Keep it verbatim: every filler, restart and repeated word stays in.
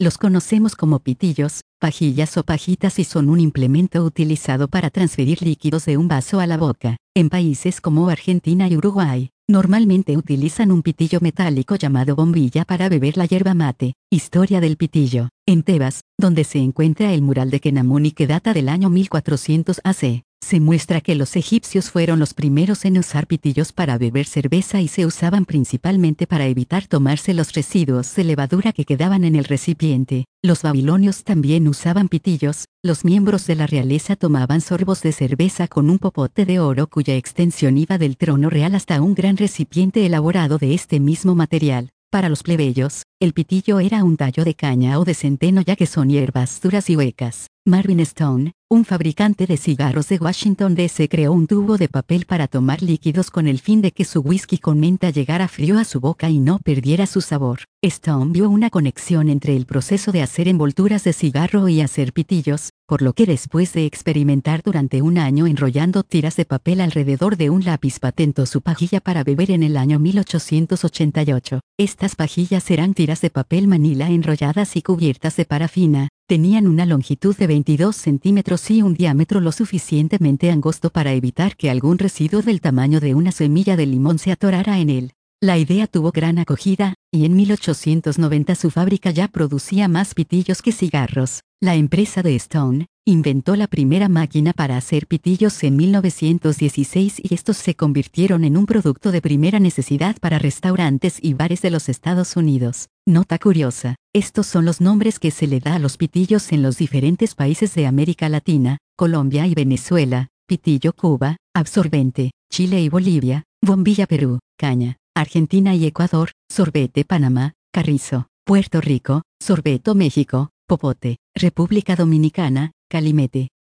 Los conocemos como pitillos, pajillas o pajitas y son un implemento utilizado para transferir líquidos de un vaso a la boca. En países como Argentina y Uruguay, normalmente utilizan un pitillo metálico llamado bombilla para beber la yerba mate. Historia del pitillo. En Tebas, donde se encuentra el mural de Kenamuni que data del año mil cuatrocientos A C, se muestra que los egipcios fueron los primeros en usar pitillos para beber cerveza y se usaban principalmente para evitar tomarse los residuos de levadura que quedaban en el recipiente. Los babilonios también usaban pitillos. Los miembros de la realeza tomaban sorbos de cerveza con un popote de oro cuya extensión iba del trono real hasta un gran recipiente elaborado de este mismo material. Para los plebeyos, el pitillo era un tallo de caña o de centeno ya que son hierbas duras y huecas. Marvin Stone, un fabricante de cigarros de Washington D C, creó un tubo de papel para tomar líquidos con el fin de que su whisky con menta llegara frío a su boca y no perdiera su sabor. Stone vio una conexión entre el proceso de hacer envolturas de cigarro y hacer pitillos, por lo que después de experimentar durante un año enrollando tiras de papel alrededor de un lápiz patentó su pajilla para beber en el año mil ochocientos ochenta y ocho. Estas pajillas eran tiras de papel manila enrolladas y cubiertas de parafina. Tenían una longitud de veintidós centímetros y un diámetro lo suficientemente angosto para evitar que algún residuo del tamaño de una semilla de limón se atorara en él. La idea tuvo gran acogida, y en mil ochocientos noventa su fábrica ya producía más pitillos que cigarros. La empresa de Stone inventó la primera máquina para hacer pitillos en mil novecientos dieciséis y estos se convirtieron en un producto de primera necesidad para restaurantes y bares de los Estados Unidos. Nota curiosa: estos son los nombres que se le da a los pitillos en los diferentes países de América Latina, Colombia y Venezuela: pitillo Cuba, absorbente, Chile y Bolivia, bombilla Perú, caña, Argentina y Ecuador, sorbete Panamá, carrizo, Puerto Rico, sorbeto México, popote, República Dominicana, calimete.